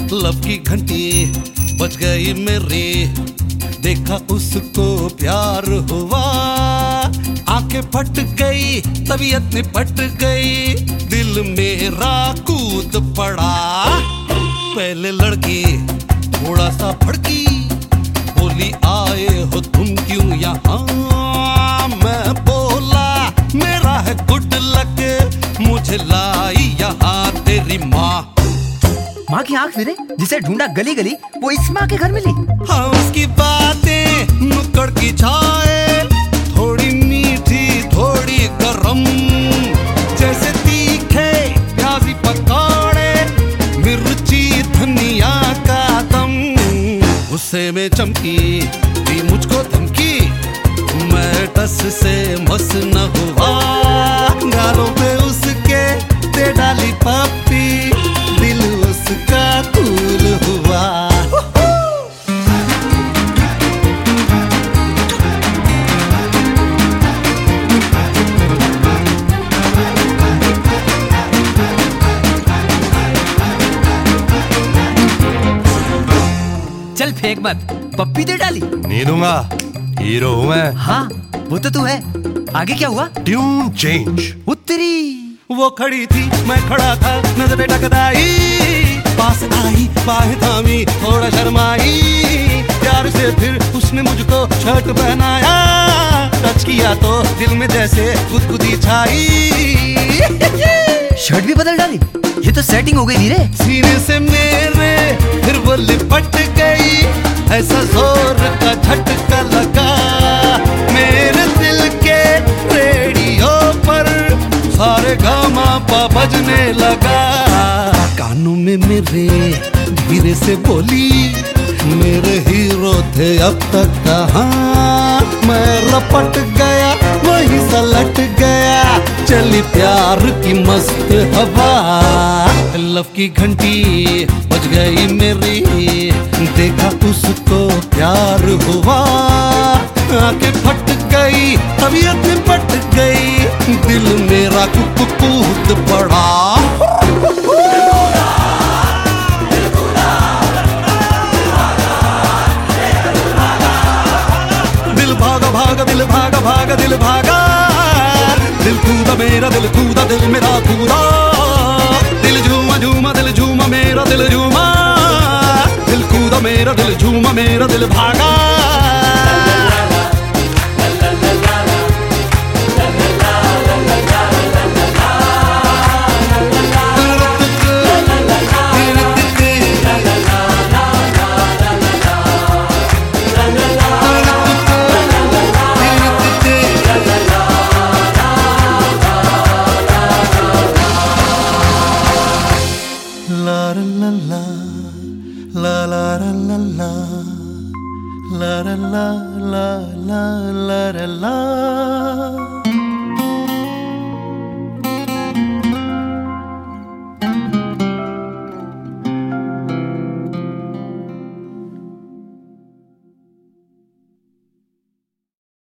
Love की घंटी बज गई मेरी, देखा उसको प्यार हुआ, आंखें फट गई, तबीयत निपट गई, दिल मेरा कूद पड़ा। पहले लड़की थोड़ा सा भड़की, बोली आए हो तुम क्यों यहाँ? मैं बोला मेरा है गुड लक, मुझे लाई यहाँ तेरी माँ। माँ की आंख फिरे, जिसे ढूंढा गली गली, वो इस माँ के घर मिली। हाँ, उसकी बातें नुक्कड़ की छाए, थोड़ी मीठी थोड़ी गरम, जैसे तीखे प्याजी पकौड़े, मिर्ची धनिया का दम। गुस्से में चमकी दी मुझको धमकी, मैं टस से मस न हुआ, गालों पे उसके दे डाली पप्पी, दिल उसका कूल हुआ। चल फेंक मत, पप्पी दे डाली। नहीं दूंगा, हीरो हूँ मैं। हाँ वो तो तू है। आगे क्या हुआ? Tune change. उत्तरी वो खड़ी थी, मैं खड़ा था, नजर टकराई, पास आई, बाहें थामी, थोड़ा शर्माई, प्यार से फिर उसने मुझको शर्ट पहनाया, टच किया तो दिल में जैसे गुदगुदी छाई। शर्ट भी बदल डाली, ये तो सेटिंग हो गई धीरे। सीने से मेरे फिर वो लिपट गई, ऐसा जोर का झटका लगा, मेरे दिल के रेडियो पर सारे गामा पा बजने लगा। कानों में मेरे धीरे से बोली, मेरे हीरो थे अब तक कहाँ? मैं लपट गया, वहीं सलट गया, चली प्यार की मस्त हवा। लव की घंटी बज गई मेरी, देखा उसको प्यार हुआ, आंखें फट गई, तबीयत निपट गई, दिल मेरा कूद पड़ा। दिल भागा भागा, दिल भागा भागा, दिल भागा, दिल कूदा मेरा, दिल कूदा, दिल मेरा कूदा, दिल झूमा झूमा, दिल झूमा मेरा, दिल झूमा, दिल कूदा मेरा, दिल झूमा मेरा, दिल भागा। La la la la la la la la la la la la la la la